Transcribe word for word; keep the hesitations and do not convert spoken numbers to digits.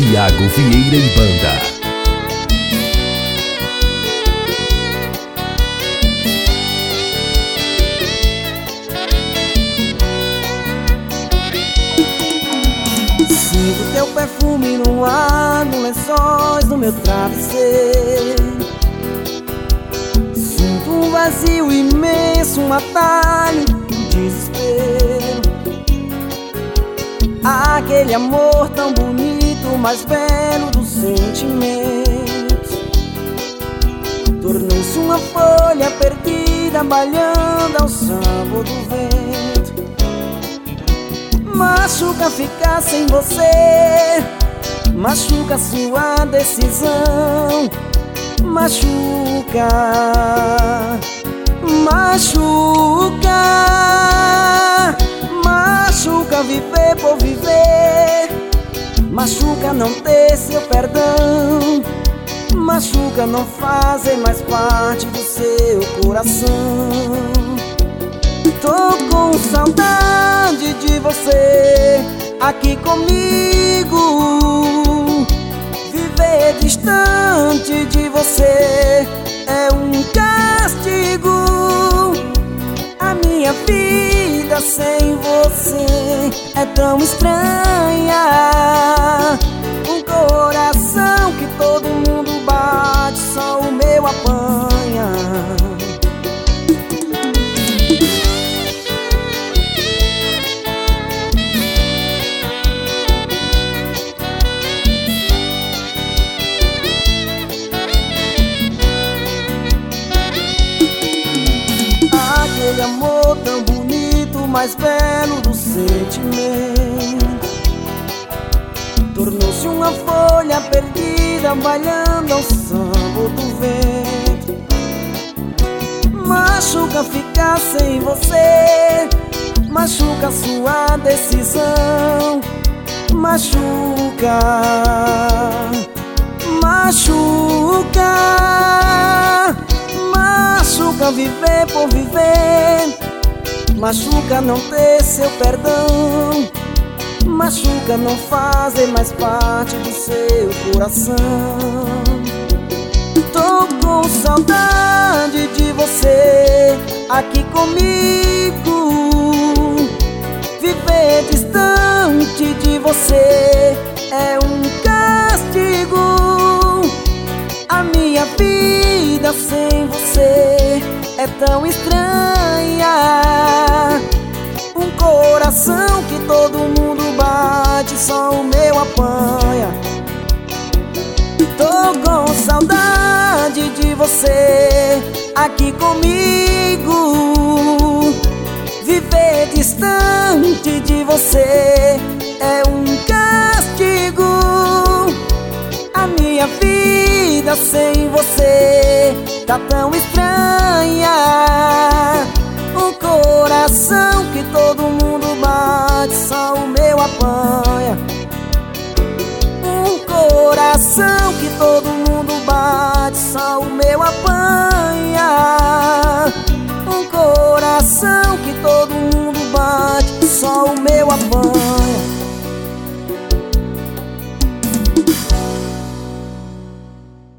Tiago Vieira e Banda. Sinto teu perfume no ar, no lençóis, no meu travesseiro. Sinto um vazio imenso, um atalho, um desespero. Aquele amor tão bonito, mais belo dos sentimentos, tornou-se uma folha perdida, balhando ao sabor do vento. Machuca ficar sem você, machuca sua decisão, machuca, machuca, machuca viver por viver, machuca não ter seu perdão, machuca não fazer mais parte do seu coração. Tô com saudade de você aqui comigo. Viver distante de você é um castigo. A minha vida sem você é tão estranha. Um coração que todo mundo bate, só o meu apanha. Aquele amor tão bonito, mais belo do sentimento, tornou-se uma folha perdida, balhando ao sabor do vento. Machuca ficar sem você, machuca sua decisão, machuca, machuca, machuca viver por viver, machuca não ter seu perdão, machuca não fazer mais parte do seu coração. Tô com saudade de você aqui comigo. Viver distante de você é um castigo. A minha vida sem você é tão estranha. Um coração que todo mundo bate, só o meu apanha. Tô com saudade de você aqui comigo. Viver distante de você é um castigo. A minha vida sem você tá tão estranha.